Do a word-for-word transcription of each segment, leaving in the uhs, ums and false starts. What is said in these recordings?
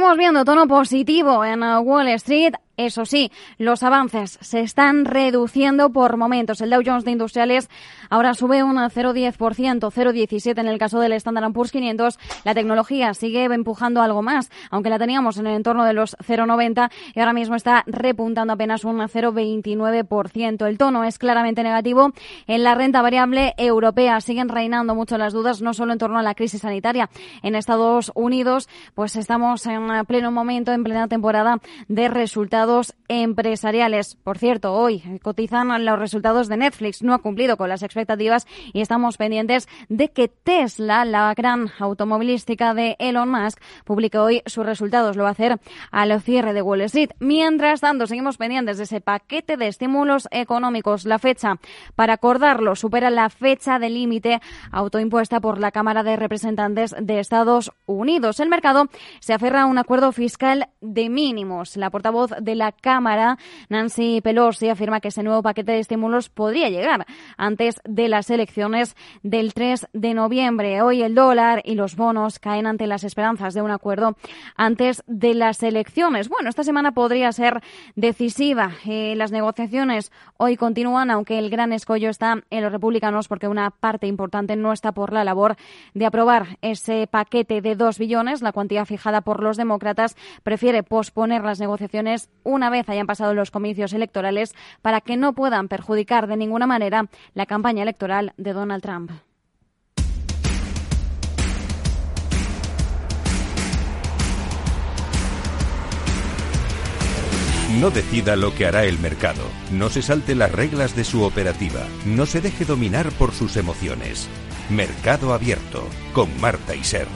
Seguimos viendo tono positivo en Wall Street. Eso sí, los avances se están reduciendo por momentos. El Dow Jones de Industriales ahora sube un cero coma diez por ciento, cero coma diecisiete en el caso del Standard and Poor's quinientos. La tecnología sigue empujando algo más, aunque la teníamos en el entorno de los cero coma noventa y ahora mismo está repuntando apenas un cero coma veintinueve por ciento. El tono es claramente negativo. En la renta variable europea siguen reinando mucho las dudas, no solo en torno a la crisis sanitaria. En Estados Unidos, pues estamos en pleno momento, en plena temporada de resultados empresariales. Por cierto, hoy cotizan los resultados de Netflix. No ha cumplido con las expectativas y estamos pendientes de que Tesla, la gran automovilística de Elon Musk, publique hoy sus resultados. Lo va a hacer al cierre de Wall Street. Mientras tanto, seguimos pendientes de ese paquete de estímulos económicos. La fecha para acordarlo supera la fecha de límite autoimpuesta por la Cámara de Representantes de Estados Unidos. El mercado se aferra a un acuerdo fiscal de mínimos. La portavoz de la Cámara, Nancy Pelosi, afirma que ese nuevo paquete de estímulos podría llegar antes de las elecciones del tres de noviembre. Hoy el dólar y los bonos caen ante las esperanzas de un acuerdo antes de las elecciones. Bueno, esta semana podría ser decisiva. Eh, las negociaciones hoy continúan, aunque el gran escollo está en los republicanos porque una parte importante no está por la labor de aprobar ese paquete de dos billones. La cuantía fijada por los demócratas prefiere posponer las negociaciones una vez hayan pasado los comicios electorales para que no puedan perjudicar de ninguna manera la campaña electoral de Donald Trump. No decida lo que hará el mercado, no se salte las reglas de su operativa, no se deje dominar por sus emociones. Mercado Abierto, con Marta Iser.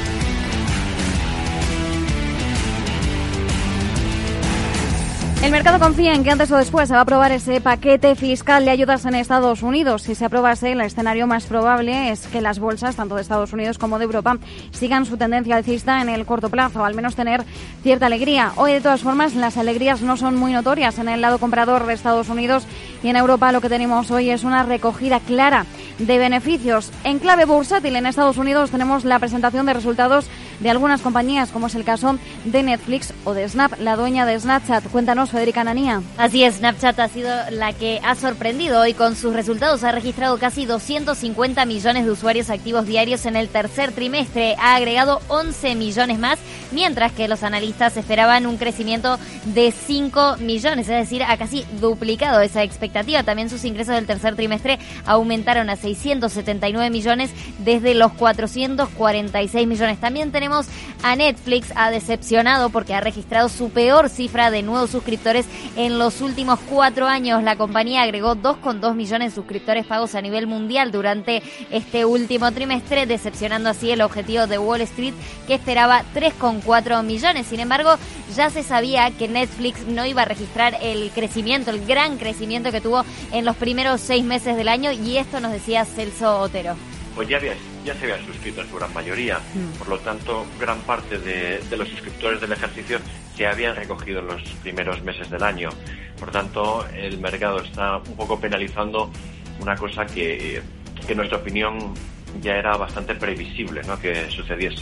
El mercado confía en que antes o después se va a aprobar ese paquete fiscal de ayudas en Estados Unidos. Si se aprobase, el escenario más probable es que las bolsas, tanto de Estados Unidos como de Europa, sigan su tendencia alcista en el corto plazo, o al menos tener cierta alegría. Hoy, de todas formas, las alegrías no son muy notorias en el lado comprador de Estados Unidos y en Europa lo que tenemos hoy es una recogida clara de beneficios. En clave bursátil en Estados Unidos tenemos la presentación de resultados de algunas compañías, como es el caso de Netflix o de Snap, la dueña de Snapchat. Cuéntanos, Federica Ananía. Así es, Snapchat ha sido la que ha sorprendido hoy con sus resultados. Ha registrado casi doscientos cincuenta millones de usuarios activos diarios en el tercer trimestre. Ha agregado once millones más, mientras que los analistas esperaban un crecimiento de cinco millones, es decir, ha casi duplicado esa expectativa. También sus ingresos del tercer trimestre aumentaron a seiscientos setenta y nueve millones desde los cuatrocientos cuarenta y seis millones. También tenemos a Netflix, ha decepcionado porque ha registrado su peor cifra de nuevos suscriptores en los últimos cuatro años. La compañía agregó dos coma dos millones de suscriptores pagos a nivel mundial durante este último trimestre, decepcionando así el objetivo de Wall Street, que esperaba tres coma cuatro millones. Sin embargo, ya se sabía que Netflix no iba a registrar el crecimiento, el gran crecimiento que tuvo en los primeros seis meses del año, y esto nos decía Celso Otero. Pues ya, había, ya se habían suscrito en su gran mayoría, mm. por lo tanto, gran parte de, de los suscriptores del ejercicio se habían recogido en los primeros meses del año. Por tanto, el mercado está un poco penalizando una cosa que, que en nuestra opinión ya era bastante previsible, ¿no?, que sucediese.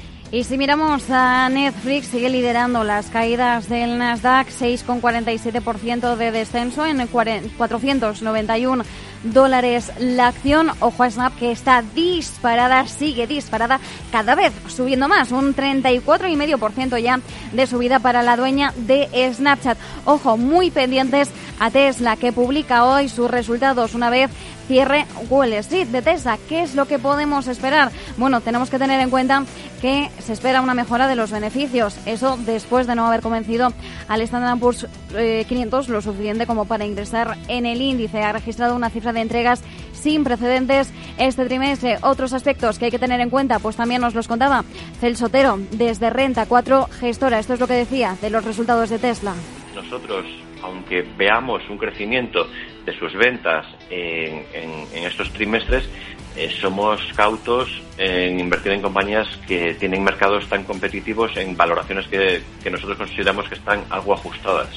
Y si miramos a Netflix, sigue liderando las caídas del Nasdaq, seis coma cuarenta y siete por ciento de descenso en cuatrocientos noventa y uno dólares la acción. Ojo a Snap, que está disparada, sigue disparada, cada vez subiendo más, un treinta y cuatro coma cinco por ciento ya de subida para la dueña de Snapchat. Ojo, muy pendientes a Tesla, que publica hoy sus resultados una vez cierre Wall Street. De Tesla, ¿qué es lo que podemos esperar? Bueno, tenemos que tener en cuenta que se espera una mejora de los beneficios. Eso después de no haber convencido al Standard and Poor's eh, quinientos lo suficiente como para ingresar en el índice. Ha registrado una cifra de entregas sin precedentes este trimestre. Otros aspectos que hay que tener en cuenta, pues también nos los contaba Celso Otero desde Renta cuatro Gestora. Esto es lo que decía de los resultados de Tesla. Nosotros, aunque veamos un crecimiento de sus ventas en, en, en estos trimestres, eh, somos cautos en invertir en compañías que tienen mercados tan competitivos en valoraciones que, que nosotros consideramos que están algo ajustadas.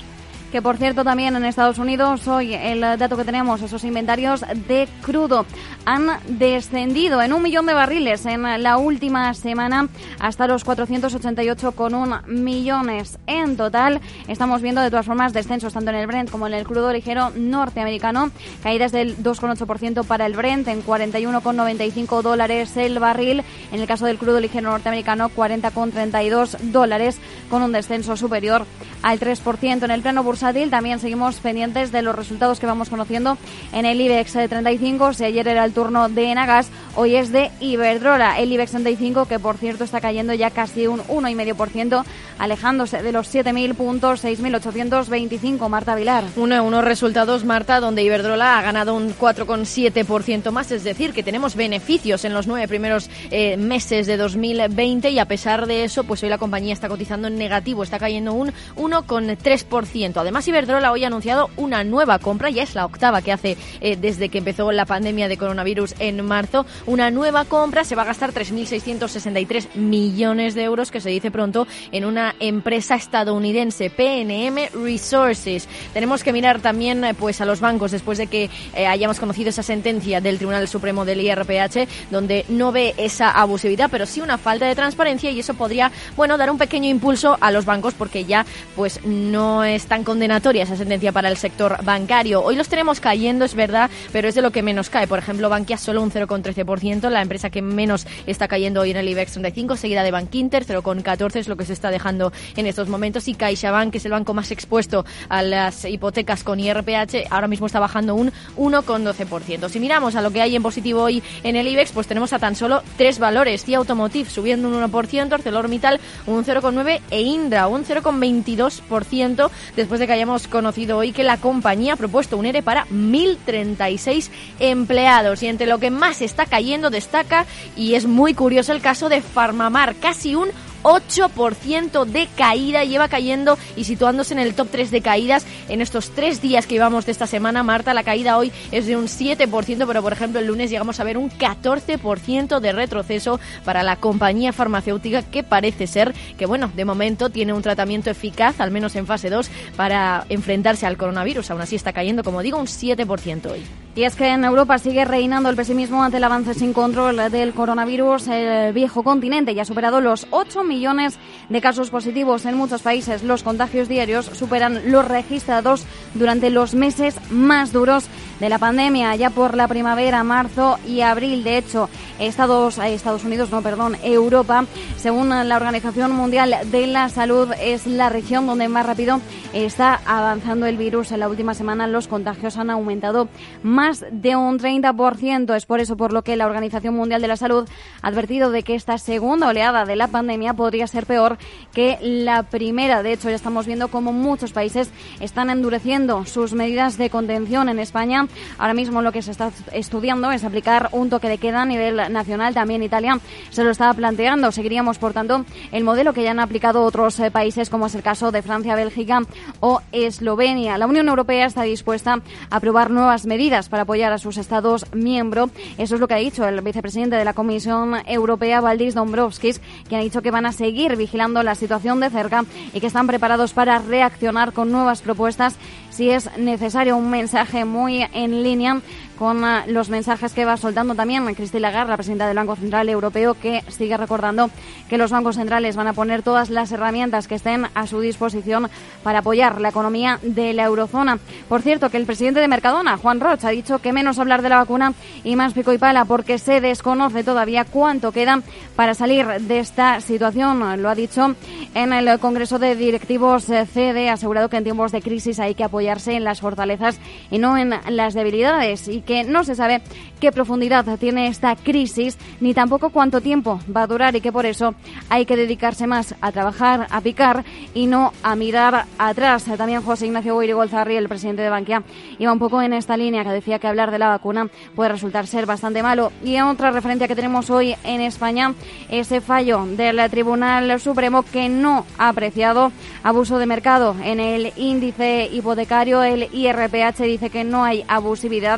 que por cierto también en Estados Unidos hoy el dato que tenemos, esos inventarios de crudo han descendido en un millón de barriles en la última semana hasta los cuatrocientos ochenta y ocho coma uno millones en total. Estamos viendo de todas formas descensos tanto en el Brent como en el crudo ligero norteamericano, caídas del dos coma ocho por ciento para el Brent en cuarenta y uno coma noventa y cinco dólares el barril. En el caso del crudo ligero norteamericano, cuarenta coma treinta y dos dólares, con un descenso superior al tres por ciento. En el plano bursátil también seguimos pendientes de los resultados que vamos conociendo en el IBEX treinta y cinco. Si ayer era el turno de Enagas, hoy es de Iberdrola. El IBEX treinta y cinco, que por cierto está cayendo ya casi un uno coma cinco por ciento, alejándose de los siete mil puntos, seis mil ochocientos veinticinco. Marta Vilar. Uno, unos resultados, Marta, donde Iberdrola ha ganado un cuatro coma siete por ciento más, es decir, que tenemos beneficios en los nueve primeros eh, meses de dos mil veinte, y a pesar de eso, pues hoy la compañía está cotizando en negativo, está cayendo un uno coma tres por ciento. Además, Iberdrola hoy ha anunciado una nueva compra, ya es la octava que hace eh, desde que empezó la pandemia de coronavirus en marzo. Una nueva compra, se va a gastar tres mil seiscientos sesenta y tres millones de euros, que se dice pronto, en una empresa estadounidense, P N M Resources. Tenemos que mirar también eh, pues a los bancos, después de que eh, hayamos conocido esa sentencia del Tribunal Supremo del I R P H, donde no ve esa abusividad, pero sí una falta de transparencia, y eso podría, bueno, dar un pequeño impulso a los bancos, porque ya pues no es tan condenatoria esa sentencia para el sector bancario. Hoy los tenemos cayendo, es verdad, pero es de lo que menos cae. Por ejemplo, Bankia solo un cero coma trece por ciento, la empresa que menos está cayendo hoy en el IBEX treinta y cinco, seguida de Bankinter, cero coma catorce es lo que se está dejando en estos momentos, y CaixaBank, que es el banco más expuesto a las hipotecas con I R P H, ahora mismo está bajando un uno coma doce por ciento. Si miramos a lo que hay en positivo hoy en el IBEX, pues tenemos a tan solo tres valores: C I A Automotive subiendo un uno por ciento, ArcelorMittal un cero coma nueve por ciento e Indra un cero coma veintidós por ciento, después de que hayamos conocido hoy que la compañía ha propuesto un ERE para mil treinta y seis empleados. Y entre lo que más está cayendo destaca, y es muy curioso, el caso de PharmaMar, casi un ocho por ciento de caída, lleva cayendo y situándose en el top tres de caídas en estos tres días que llevamos de esta semana. Marta, la caída hoy es de un siete por ciento, pero por ejemplo el lunes llegamos a ver un catorce por ciento de retroceso para la compañía farmacéutica, que parece ser que, bueno, de momento tiene un tratamiento eficaz, al menos en fase dos, para enfrentarse al coronavirus. Aún así está cayendo, como digo, un siete por ciento hoy. Y es que en Europa sigue reinando el pesimismo ante el avance sin control del coronavirus. El viejo continente ya ha superado los ocho millones de casos positivos. En muchos países los contagios diarios superan los registrados durante los meses más duros de la pandemia, ya por la primavera, marzo y abril. De hecho, Estados, Estados Unidos, no, perdón, Europa, según la Organización Mundial de la Salud, es la región donde más rápido está avanzando el virus. En la última semana los contagios han aumentado más de un treinta por ciento. Es por eso por lo que la Organización Mundial de la Salud ha advertido de que esta segunda oleada de la pandemia podría ser peor que la primera. De hecho, ya estamos viendo cómo muchos países están endureciendo sus medidas de contención. En España, ahora mismo lo que se está estudiando es aplicar un toque de queda a nivel nacional. También Italia se lo está planteando. Seguiríamos, por tanto, el modelo que ya han aplicado otros eh, países, como es el caso de Francia, Bélgica o Eslovenia. La Unión Europea está dispuesta a aprobar nuevas medidas para apoyar a sus Estados miembros. Eso es lo que ha dicho el vicepresidente de la Comisión Europea, Valdis Dombrovskis, que ha dicho que van a seguir vigilando la situación de cerca y que están preparados para reaccionar con nuevas propuestas si es necesario. Un mensaje muy en línea con los mensajes que va soltando también Christine Lagarde, la presidenta del Banco Central Europeo, que sigue recordando que los bancos centrales van a poner todas las herramientas que estén a su disposición para apoyar la economía de la eurozona. Por cierto, que el presidente de Mercadona, Juan Roch, ha dicho que menos hablar de la vacuna y más pico y pala, porque se desconoce todavía cuánto queda para salir de esta situación. Lo ha dicho en el Congreso de Directivos C D, ha asegurado que en tiempos de crisis hay que apoyarse en las fortalezas y no en las debilidades, y que no se sabe qué profundidad tiene esta crisis ni tampoco cuánto tiempo va a durar, y que por eso hay que dedicarse más a trabajar, a picar y no a mirar atrás. También José Ignacio Goirigolzarri, el presidente de Bankia, iba un poco en esta línea, que decía que hablar de la vacuna puede resultar ser bastante malo. Y otra referencia que tenemos hoy en España, ese fallo del Tribunal Supremo que no ha apreciado abuso de mercado en el índice hipotecario. El I R P H dice que no hay abusividad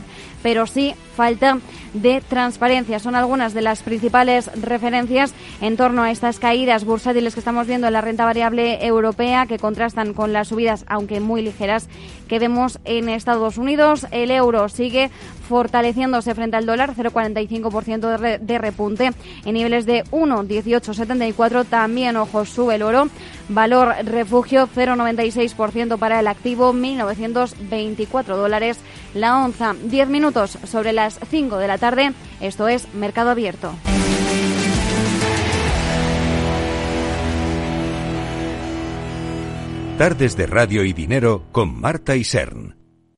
pero sí falta de transparencia. Son algunas de las principales referencias en torno a estas caídas bursátiles que estamos viendo en la renta variable europea, que contrastan con las subidas, aunque muy ligeras, que vemos en Estados Unidos. El euro sigue fortaleciéndose frente al dólar, cero coma cuarenta y cinco por ciento de, re, de repunte en niveles de uno coma dieciocho setenta y cuatro. También, ojo, sube el oro. Valor refugio, cero coma noventa y seis por ciento para el activo, mil novecientos veinticuatro dólares la onza. Diez minutos sobre las cinco de la tarde. Esto es Mercado Abierto. Tardes de Radio y Dinero con Marta Isern.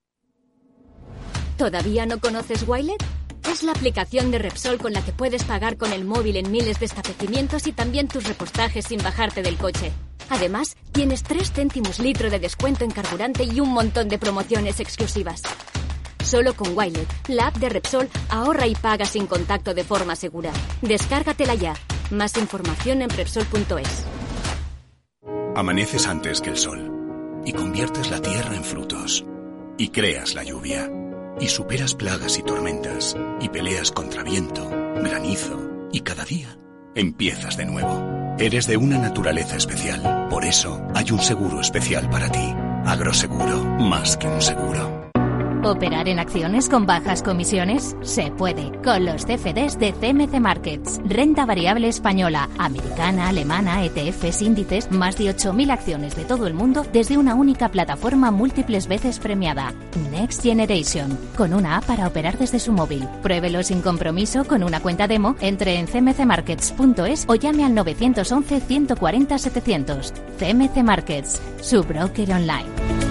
¿Todavía no conoces Wilet? Es la aplicación de Repsol con la que puedes pagar con el móvil en miles de establecimientos y también tus repostajes sin bajarte del coche. Además, tienes tres céntimos litro de descuento en carburante y un montón de promociones exclusivas. Solo con Wilet, la app de Repsol, ahorra y paga sin contacto de forma segura. Descárgatela ya. Más información en Repsol punto es. Amaneces antes que el sol y conviertes la tierra en frutos y creas la lluvia y superas plagas y tormentas y peleas contra viento, granizo y cada día empiezas de nuevo. Eres de una naturaleza especial, por eso hay un seguro especial para ti. Agroseguro, más que un seguro. ¿Operar en acciones con bajas comisiones? Se puede, con los C F Ds de C M C Markets. Renta variable española, americana, alemana, E T Fs, índices, más de ocho mil acciones de todo el mundo desde una única plataforma múltiples veces premiada. Next Generation, con una app para operar desde su móvil. Pruébelo sin compromiso con una cuenta demo, entre en c m c markets punto es o llame al nueve once ciento cuarenta setecientos. C M C Markets, su broker online.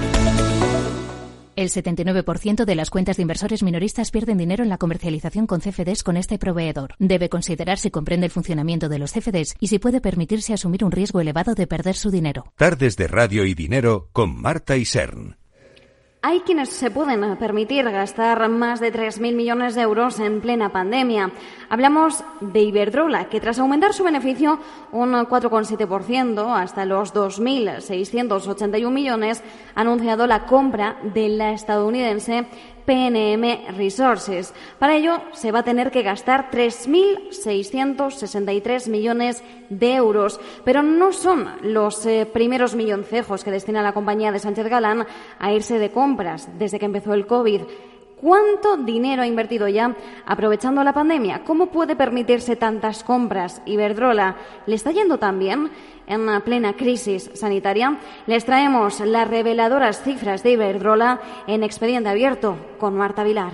El setenta y nueve por ciento de las cuentas de inversores minoristas pierden dinero en la comercialización con C F Ds con este proveedor. Debe considerar si comprende el funcionamiento de los C F Ds y si puede permitirse asumir un riesgo elevado de perder su dinero. Tardes de Radio y Dinero con Marta Isern. Hay quienes se pueden permitir gastar más de tres mil millones de euros en plena pandemia. Hablamos de Iberdrola, que tras aumentar su beneficio un cuatro coma siete por ciento hasta los dos mil seiscientos ochenta y uno millones, ha anunciado la compra de la estadounidense P N M Resources. Para ello se va a tener que gastar tres mil seiscientos sesenta y tres millones de euros. Pero no son los eh, primeros milloncejos que destina la compañía de Sánchez Galán a irse de compras desde que empezó el COVID. ¿Cuánto dinero ha invertido ya aprovechando la pandemia? ¿Cómo puede permitirse tantas compras Iberdrola? ¿Le está yendo tan bien en plena crisis sanitaria? Les traemos las reveladoras cifras de Iberdrola en Expediente Abierto con Marta Vilar.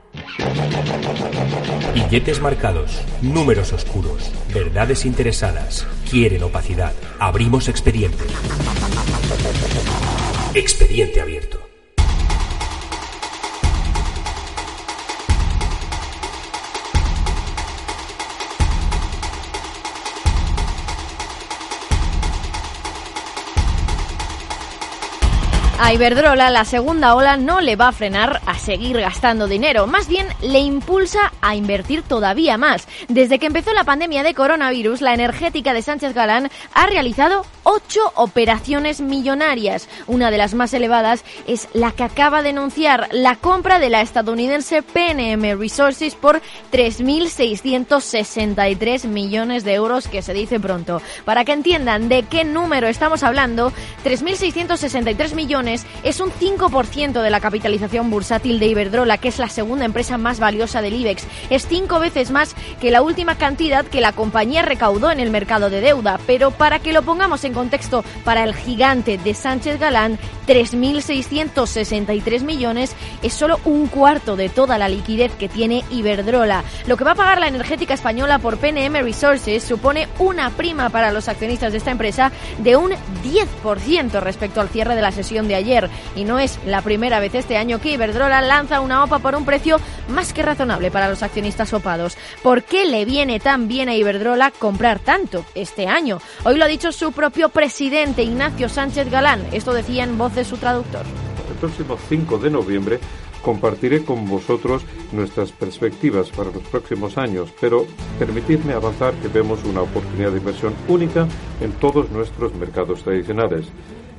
Billetes marcados, números oscuros, verdades interesadas, quieren opacidad. Abrimos expediente. Expediente Abierto. A Iberdrola la segunda ola no le va a frenar a seguir gastando dinero, más bien le impulsa a invertir todavía más. Desde que empezó la pandemia de coronavirus, la energética de Sánchez Galán ha realizado ocho operaciones millonarias. Una de las más elevadas es la que acaba de anunciar, la compra de la estadounidense P N M Resources por tres mil seiscientos sesenta y tres millones de euros, que se dice pronto. Para que entiendan de qué número estamos hablando, tres mil seiscientos sesenta y tres millones es un cinco por ciento de la capitalización bursátil de Iberdrola, que es la segunda empresa más valiosa del IBEX. Es cinco veces más que la última cantidad que la compañía recaudó en el mercado de deuda. Pero para que lo pongamos en contexto, para el gigante de Sánchez Galán, tres mil seiscientos sesenta y tres millones es solo un cuarto de toda la liquidez que tiene Iberdrola. Lo que va a pagar la energética española por P N M Resources supone una prima para los accionistas de esta empresa de un diez por ciento respecto al cierre de la sesión de ayer. Y no es la primera vez este año que Iberdrola lanza una O P A por un precio más que razonable para los accionistas opados. ¿Por qué le viene tan bien a Iberdrola comprar tanto este año? Hoy lo ha dicho su propio presidente, Ignacio Sánchez Galán. Esto decía en voz de su traductor. El próximo cinco de noviembre compartiré con vosotros nuestras perspectivas para los próximos años, pero permitidme avanzar que vemos una oportunidad de inversión única en todos nuestros mercados tradicionales.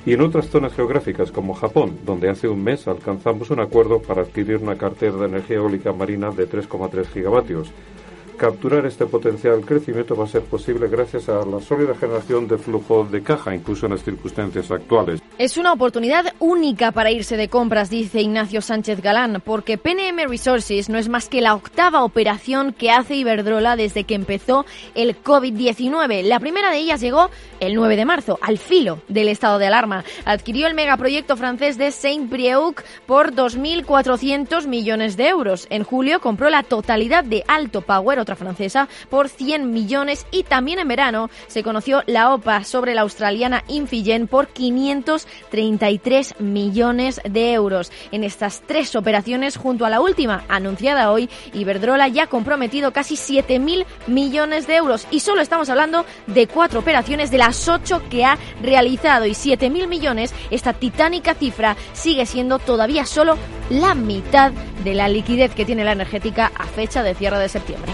y en otras zonas geográficas como Japón, donde hace un mes alcanzamos un acuerdo para adquirir una cartera de energía eólica marina de tres coma tres gigavatios. Capturar este potencial crecimiento va a ser posible gracias a la sólida generación de flujo de caja, incluso en las circunstancias actuales. Es una oportunidad única para irse de compras, dice Ignacio Sánchez Galán, porque P N M Resources no es más que la octava operación que hace Iberdrola desde que empezó el covid diecinueve. La primera de ellas llegó el nueve de marzo, al filo del estado de alarma. Adquirió el megaproyecto francés de Saint-Brieuc por dos mil cuatrocientos millones de euros. En julio compró la totalidad de Alto Power, otra francesa, por cien millones, y también en verano se conoció la O P A sobre la australiana Infigen por quinientos treinta y tres millones de euros. En estas tres operaciones, junto a la última anunciada hoy, Iberdrola ya ha comprometido casi siete mil millones de euros, y solo estamos hablando de cuatro operaciones de las ocho que ha realizado, y siete mil millones, esta titánica cifra, sigue siendo todavía solo la mitad de la liquidez que tiene la energética a fecha de cierre de septiembre.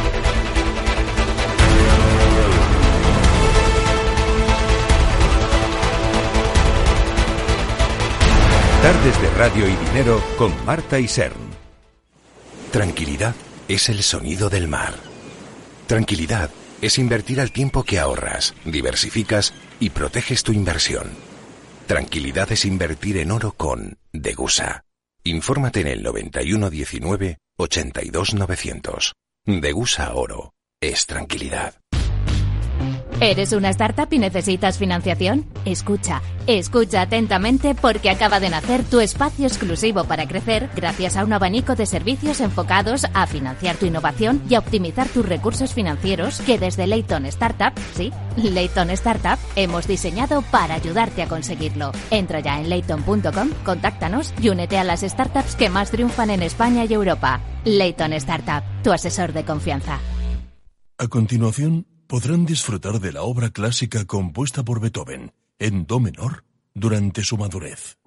Tardes de Radio y Dinero con Marta Isern. Tranquilidad es el sonido del mar. Tranquilidad es invertir al tiempo que ahorras, diversificas y proteges tu inversión. Tranquilidad es invertir en oro con Degusa. Infórmate en el noventa y uno diecinueve ochenta y dos novecientos. Degusa Oro es tranquilidad. ¿Eres una startup y necesitas financiación? Escucha, escucha atentamente, porque acaba de nacer tu espacio exclusivo para crecer gracias a un abanico de servicios enfocados a financiar tu innovación y a optimizar tus recursos financieros que desde Layton Startup, sí, Layton Startup, hemos diseñado para ayudarte a conseguirlo. Entra ya en layton punto com, contáctanos y únete a las startups que más triunfan en España y Europa. Layton Startup, tu asesor de confianza. A continuación, podrán disfrutar de la obra clásica compuesta por Beethoven, en do menor, durante su madurez.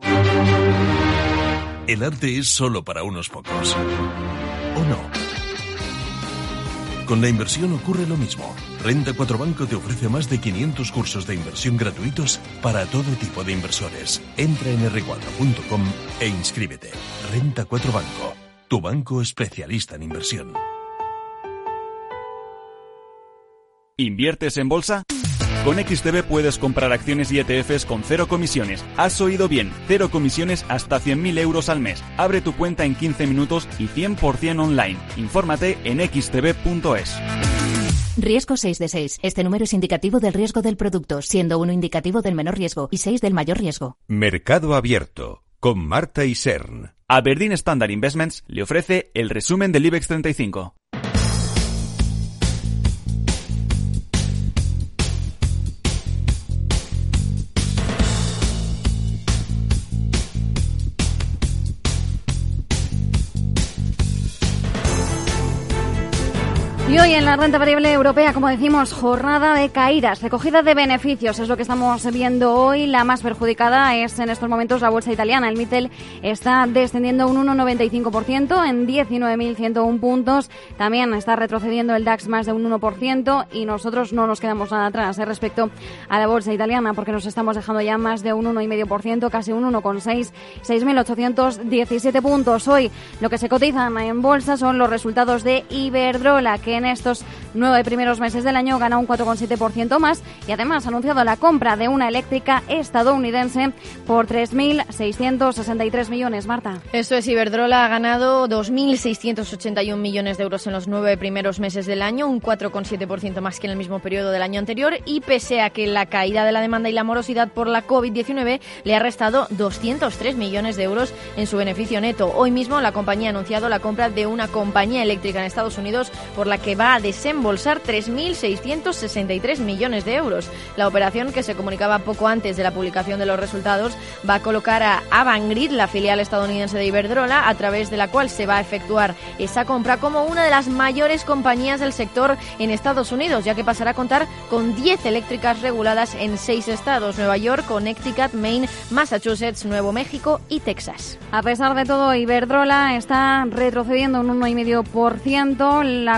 El arte es solo para unos pocos. ¿O no? Con la inversión ocurre lo mismo. Renta cuatro Banco te ofrece más de quinientos cursos de inversión gratuitos para todo tipo de inversores. Entra en erre cuatro punto com e inscríbete. Renta cuatro Banco, tu banco especialista en inversión. ¿Inviertes en bolsa? Con X T B puedes comprar acciones y E T Fs con cero comisiones. Has oído bien, cero comisiones hasta cien mil euros al mes. Abre tu cuenta en quince minutos y cien por ciento online. Infórmate en equis te be punto es. Riesgo seis de seis. Este número es indicativo del riesgo del producto, siendo uno indicativo del menor riesgo y seis del mayor riesgo. Mercado Abierto, con Marta Isern. Aberdeen Standard Investments le ofrece el resumen del IBEX treinta y cinco. Y hoy en la renta variable europea, como decimos, jornada de caídas, recogida de beneficios, es lo que estamos viendo hoy. La más perjudicada es en estos momentos la bolsa italiana. El Mittel está descendiendo un uno coma noventa y cinco por ciento en diecinueve mil ciento uno puntos. También está retrocediendo el DAX más de un uno por ciento, y nosotros no nos quedamos nada atrás eh, respecto a la bolsa italiana, porque nos estamos dejando ya más de un uno coma cinco por ciento, casi un uno coma seis, seis mil ochocientos diecisiete puntos. Hoy lo que se cotizan en bolsa son los resultados de Iberdrola, que en estos nueve primeros meses del año gana un cuatro coma siete por ciento más, y además ha anunciado la compra de una eléctrica estadounidense por tres mil seiscientos sesenta y tres millones. Marta. Eso es, Iberdrola ha ganado dos mil seiscientos ochenta y un millones de euros en los nueve primeros meses del año, un cuatro coma siete por ciento más que en el mismo periodo del año anterior, y pese a que la caída de la demanda y la morosidad por la covid diecinueve le ha restado doscientos tres millones de euros en su beneficio neto. Hoy mismo la compañía ha anunciado la compra de una compañía eléctrica en Estados Unidos por la que va a desembolsar tres mil seiscientos sesenta y tres millones de euros. La operación, que se comunicaba poco antes de la publicación de los resultados, va a colocar a Avangrid, la filial estadounidense de Iberdrola, a través de la cual se va a efectuar esa compra, como una de las mayores compañías del sector en Estados Unidos, ya que pasará a contar con diez eléctricas reguladas en seis estados: Nueva York, Connecticut, Maine, Massachusetts, Nuevo México y Texas. A pesar de todo, Iberdrola está retrocediendo un uno coma cinco por ciento. La compra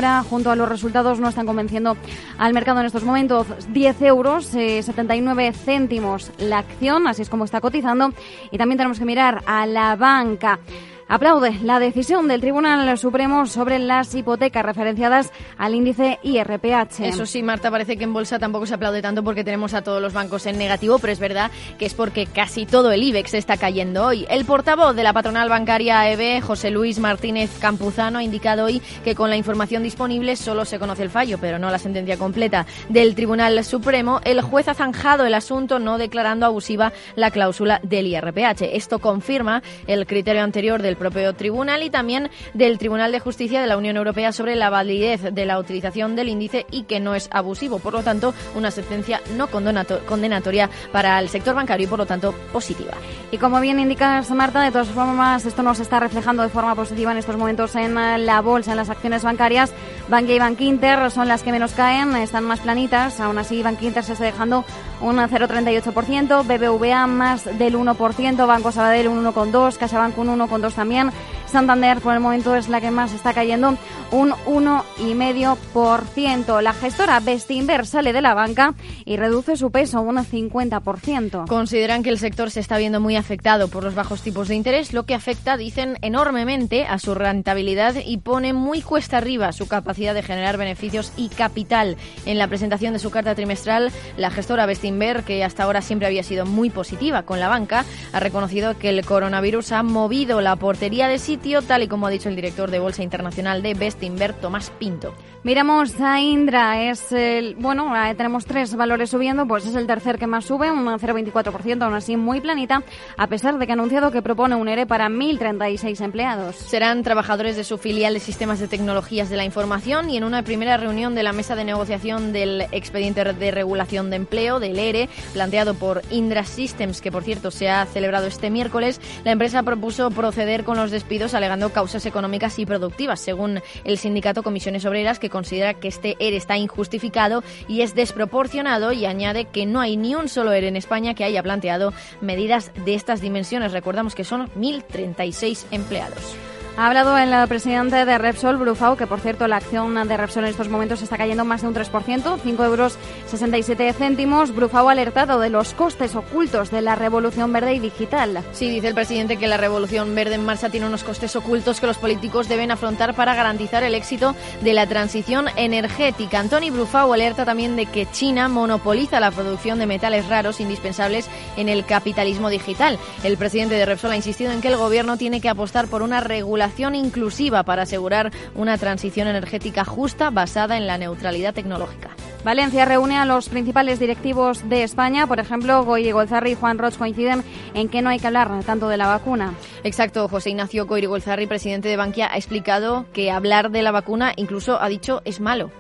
Sopra junto a los resultados no están convenciendo al mercado en estos momentos. diez euros, eh, setenta y nueve céntimos la acción, así es como está cotizando. Y también tenemos que mirar a la banca. Aplaude la decisión del Tribunal Supremo sobre las hipotecas referenciadas al índice I R P H. Eso sí, Marta, parece que en bolsa tampoco se aplaude tanto porque tenemos a todos los bancos en negativo, pero es verdad que es porque casi todo el IBEX está cayendo hoy. El portavoz de la patronal bancaria A E B, José Luis Martínez Campuzano, ha indicado hoy que con la información disponible solo se conoce el fallo, pero no la sentencia completa del Tribunal Supremo. El juez ha zanjado el asunto no declarando abusiva la cláusula del I R P H. Esto confirma el criterio anterior del propio tribunal y también del Tribunal de Justicia de la Unión Europea sobre la validez de la utilización del índice y que no es abusivo. Por lo tanto, una sentencia no condenatoria para el sector bancario y, por lo tanto, positiva. Y como bien indicas, Marta, de todas formas, esto no se está reflejando de forma positiva en estos momentos en la bolsa, en las acciones bancarias. Bankia y Bankinter son las que menos caen, están más planitas. Aún así, Bankinter se está dejando un cero coma treinta y ocho por ciento, B B V A más del uno por ciento, Banco Sabadell un uno coma dos por ciento, CaixaBank un uno coma dos por ciento también. Santander por el momento es la que más está cayendo, un uno coma cinco por ciento. La gestora Bestinver sale de la banca y reduce su peso un cincuenta por ciento. Consideran que el sector se está viendo muy afectado por los bajos tipos de interés, lo que afecta, dicen, enormemente a su rentabilidad y pone muy cuesta arriba su capacidad de generar beneficios y capital. En la presentación de su carta trimestral, la gestora Bestinver, que hasta ahora siempre había sido muy positiva con la banca, ha reconocido que el coronavirus ha movido la portería de sitio, tal y como ha dicho el director de Bolsa Internacional de Bestinver, Tomás Pinto. Miramos a Indra, es el, bueno, tenemos tres valores subiendo, pues es el tercer que más sube, un cero coma veinticuatro por ciento, aún así muy planita, a pesar de que ha anunciado que propone un ERE para mil treinta y seis empleados. Serán trabajadores de su filial de Sistemas de Tecnologías de la Información y en una primera reunión de la mesa de negociación del expediente de regulación de empleo, del ERE, planteado por Indra Systems, que por cierto se ha celebrado este miércoles, la empresa propuso proceder con los despidos alegando causas económicas y productivas, según el sindicato Comisiones Obreras, que considera que este ERE está injustificado y es desproporcionado, y añade que no hay ni un solo ERE en España que haya planteado medidas de estas dimensiones. Recordamos que son mil treinta y seis empleados. Ha hablado el presidente de Repsol, Brufau, que por cierto la acción de Repsol en estos momentos está cayendo más de un tres por ciento, cinco euros sesenta y siete céntimos. Brufau ha alertado de los costes ocultos de la revolución verde y digital. Sí, dice el presidente que la revolución verde en marcha tiene unos costes ocultos que los políticos deben afrontar para garantizar el éxito de la transición energética. Antoni Brufau alerta también de que China monopoliza la producción de metales raros indispensables en el capitalismo digital. El presidente de Repsol ha insistido en que el gobierno tiene que apostar por una regulación inclusiva para asegurar una transición energética justa basada en la neutralidad tecnológica. Valencia reúne a los principales directivos de España. Por ejemplo, Goyri-Golzarri y Juan Roig coinciden en que no hay que hablar tanto de la vacuna. Exacto. José Ignacio Goyri-Golzarri, presidente de Bankia, ha explicado que hablar de la vacuna, incluso ha dicho, es malo.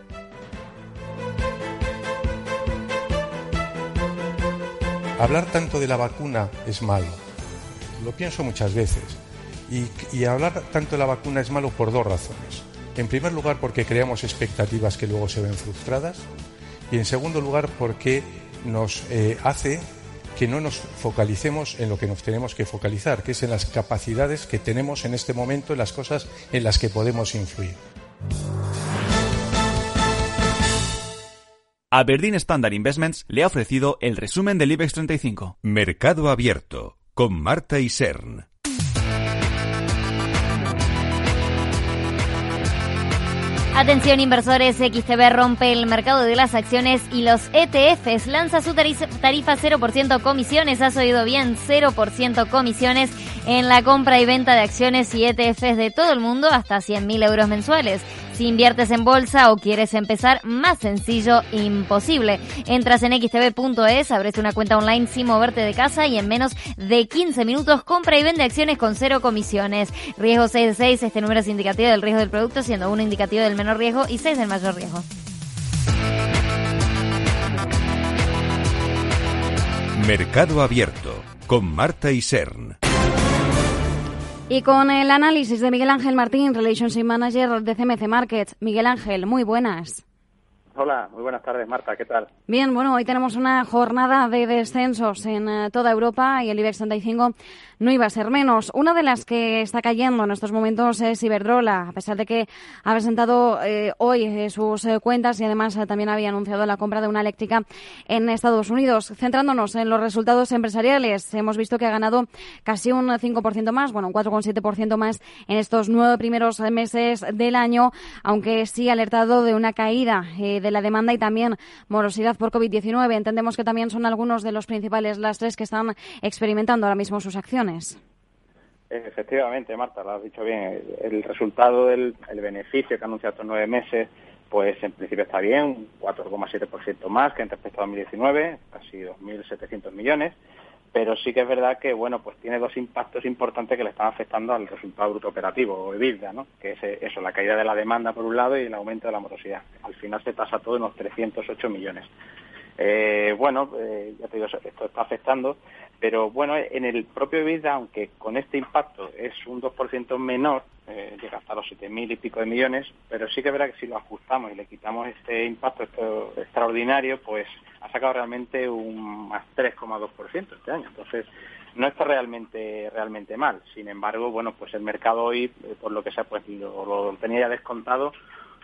Hablar tanto de la vacuna es malo. Lo pienso muchas veces. Y, y hablar tanto de la vacuna es malo por dos razones. En primer lugar, porque creamos expectativas que luego se ven frustradas. Y en segundo lugar, porque nos eh, hace que no nos focalicemos en lo que nos tenemos que focalizar, que es en las capacidades que tenemos en este momento, en las cosas en las que podemos influir. Aberdeen Standard Investments le ha ofrecido el resumen del IBEX treinta y cinco. Mercado Abierto, con Marta Isern. Atención inversores, X T B rompe el mercado de las acciones y los E T Fs. Lanza su tarifa cero por ciento comisiones, has oído bien, cero por ciento comisiones en la compra y venta de acciones y E T Fs de todo el mundo hasta cien mil euros mensuales. Si inviertes en bolsa o quieres empezar, más sencillo imposible. Entras en x t b punto es, abres una cuenta online sin moverte de casa y en menos de quince minutos compra y vende acciones con cero comisiones. Riesgo seis de seis, este número es indicativo del riesgo del producto, siendo uno indicativo del menor riesgo y seis del mayor riesgo. Mercado Abierto, con Marta Isern. Y con el análisis de Miguel Ángel Martín, Relationship Manager de C M C Markets. Miguel Ángel, muy buenas. Hola, muy buenas tardes, Marta, ¿qué tal? Bien, bueno, hoy tenemos una jornada de descensos en uh, toda Europa y el IBEX treinta y cinco no iba a ser menos. Una de las que está cayendo en estos momentos es Iberdrola, a pesar de que ha presentado eh, hoy eh, sus eh, cuentas y además eh, también había anunciado la compra de una eléctrica en Estados Unidos. Centrándonos en los resultados empresariales, hemos visto que ha ganado casi un cinco por ciento más, bueno, un cuatro coma siete por ciento más en estos nueve primeros meses del año, aunque sí ha alertado de una caída eh, de la demanda y también morosidad por covid diecinueve. Entendemos que también son algunos de los principales lastres que están experimentando ahora mismo sus acciones. Efectivamente, Marta, lo has dicho bien. El resultado del el beneficio que ha anunciado estos nueve meses, pues en principio está bien, cuatro coma siete por ciento más que en respecto a dos mil diecinueve, casi dos mil setecientos millones. Pero sí que es verdad que, bueno, pues tiene dos impactos importantes que le están afectando al resultado bruto operativo, o EBITDA, ¿no? Que es eso, la caída de la demanda por un lado y el aumento de la morosidad. Al final se tasa todo en unos trescientos ocho millones. Eh, bueno, eh, ya te digo, esto está afectando, pero bueno, en el propio EBITDA, aunque con este impacto es un dos por ciento menor, eh, llega hasta los siete mil y pico de millones, pero sí que es verdad que si lo ajustamos y le quitamos este impacto esto, extraordinario, pues ha sacado realmente un más tres coma dos por ciento este año. Entonces, no está realmente realmente mal. Sin embargo, bueno, pues el mercado hoy, eh, por lo que sea, pues lo, lo tenía ya descontado,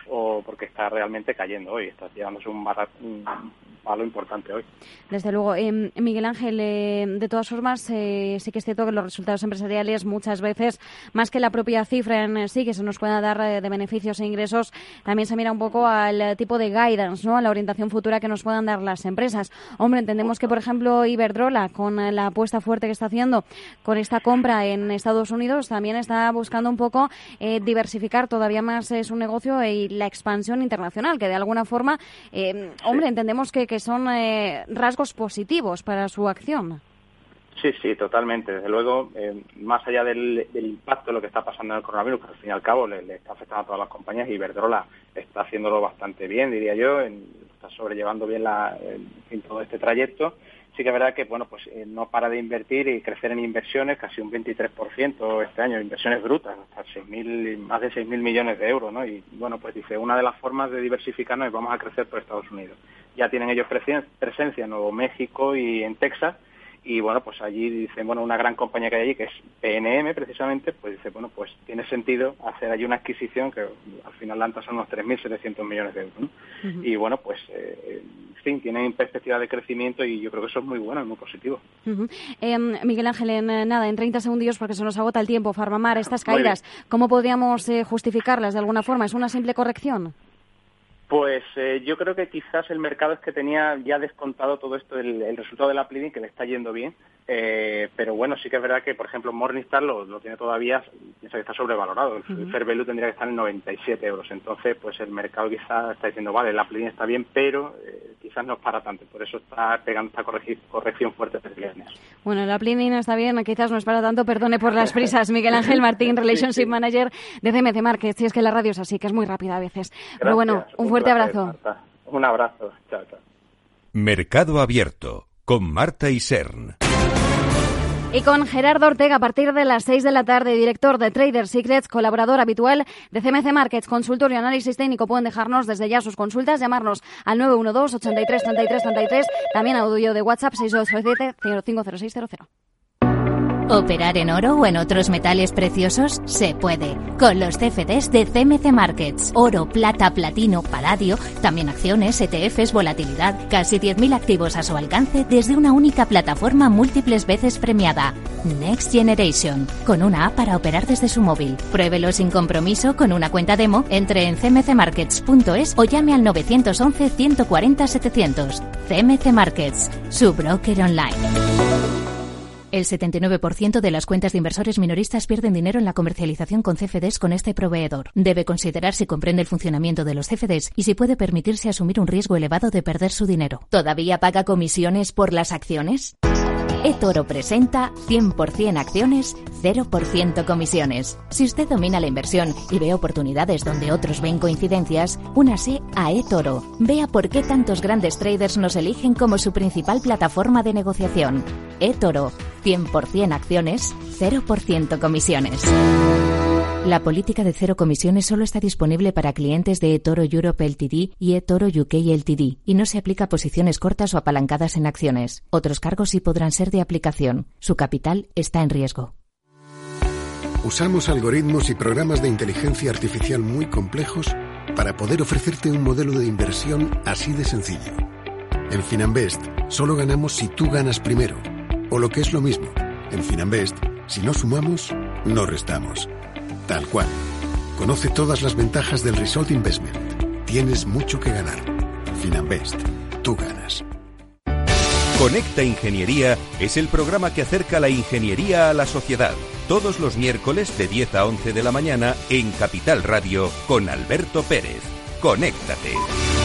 o porque está realmente cayendo hoy, está llevándose un, barra, un palo importante hoy. Desde luego. Eh, Miguel Ángel, eh, de todas formas, eh, sí que es cierto que los resultados empresariales muchas veces, más que la propia cifra en sí, que se nos pueda dar eh, de beneficios e ingresos, también se mira un poco al tipo de guidance, ¿no?, a la orientación futura que nos puedan dar las empresas. Hombre, entendemos que, por ejemplo, Iberdrola, con eh, la apuesta fuerte que está haciendo con esta compra en Estados Unidos, también está buscando un poco eh, diversificar todavía más eh, su negocio y la expansión internacional, que de alguna forma, eh, hombre, entendemos que, que son eh, rasgos positivos para su acción. Sí, sí, totalmente. Desde luego, eh, más allá del, del impacto de lo que está pasando en el coronavirus, que al fin y al cabo le, le está afectando a todas las compañías, y Iberdrola está haciéndolo bastante bien, diría yo, en, está sobrellevando bien la, en, en todo este trayecto. Sí que es verdad que, bueno, pues eh, no para de invertir y crecer en inversiones, casi un veintitrés por ciento este año, inversiones brutas, hasta seis mil, más de seis mil millones de euros, ¿no? Y, bueno, pues dice, una de las formas de diversificarnos es vamos a crecer por Estados Unidos. Ya tienen ellos presencia en Nuevo México y en Texas, y, bueno, pues allí dicen, bueno, una gran compañía que hay allí, que es P N M, precisamente, pues dice, bueno, pues tiene sentido hacer allí una adquisición que al final lanza son unos tres mil setecientos millones de euros, ¿no? Uh-huh. Y, bueno, pues, eh, en fin, tienen perspectiva de crecimiento y yo creo que eso es muy bueno, es muy positivo. Uh-huh. Eh, Miguel Ángel, en nada, en treinta segundillos, porque se nos agota el tiempo, Farmamar, estas caídas, ¿cómo podríamos eh, justificarlas de alguna forma? ¿Es una simple corrección? Pues eh, yo creo que quizás el mercado es que tenía ya descontado todo esto, el, el resultado de la Plidin, que le está yendo bien, eh, pero bueno, sí que es verdad que, por ejemplo, Morningstar lo, lo tiene todavía, piensa que está sobrevalorado, el uh-huh. fair value tendría que estar en noventa y siete euros, entonces pues el mercado quizás está diciendo, vale, la Plidin está bien, pero eh, quizás no es para tanto, por eso está pegando esta corregi- corrección fuerte este viernes. Bueno, la Plidin está bien, quizás no es para tanto, perdone por las prisas, Miguel Ángel Martín, Relationship sí, sí. Manager de C M C Markets, si es que la radio es así, que es muy rápida a veces. Gracias, pero bueno, un, un fuerte placer, abrazo. Marta. Un abrazo, chao, chao. Mercado Abierto, con Marta Isern. Y con Gerardo Ortega a partir de las seis de la tarde, director de Trader Secrets, colaborador habitual de C M C Markets, consultorio y análisis técnico. Pueden dejarnos desde ya sus consultas, llamarnos al nueve uno dos, ochenta y tres, treinta y tres, treinta y tres, también audio de WhatsApp seis ocho siete, cero cinco cero seis cero cero. ¿Operar en oro o en otros metales preciosos? Se puede. Con los C F Ds de C M C Markets. Oro, plata, platino, paladio, también acciones, E T Fs, volatilidad. Casi diez mil activos a su alcance desde una única plataforma múltiples veces premiada. Next Generation. Con una app para operar desde su móvil. Pruébelo sin compromiso con una cuenta demo. Entre en c m c markets punto es o llame al nueve uno uno, uno cuatro cero, setecientos. C M C Markets. Su broker online. El setenta y nueve por ciento de las cuentas de inversores minoristas pierden dinero en la comercialización con C F Ds con este proveedor. Debe considerar si comprende el funcionamiento de los C F Ds y si puede permitirse asumir un riesgo elevado de perder su dinero. ¿Todavía paga comisiones por las acciones? eToro presenta cien por ciento acciones, cero por ciento comisiones. Si usted domina la inversión y ve oportunidades donde otros ven coincidencias, únase a eToro. Vea por qué tantos grandes traders nos eligen como su principal plataforma de negociación. eToro, cien por ciento acciones, cero por ciento comisiones. La política de cero comisiones solo está disponible para clientes de eToro Europe Ltd y eToro U K Ltd y no se aplica a posiciones cortas o apalancadas en acciones. Otros cargos sí podrán ser de aplicación. Su capital está en riesgo. Usamos algoritmos y programas de inteligencia artificial muy complejos para poder ofrecerte un modelo de inversión así de sencillo. En Finanbest solo ganamos si tú ganas primero. O lo que es lo mismo, en Finanbest, si no sumamos, no restamos. Tal cual. Conoce todas las ventajas del Result Investment. Tienes mucho que ganar. Finanbest. Tú ganas. Conecta Ingeniería es el programa que acerca la ingeniería a la sociedad. Todos los miércoles de diez a once de la mañana en Capital Radio con Alberto Pérez. Conéctate.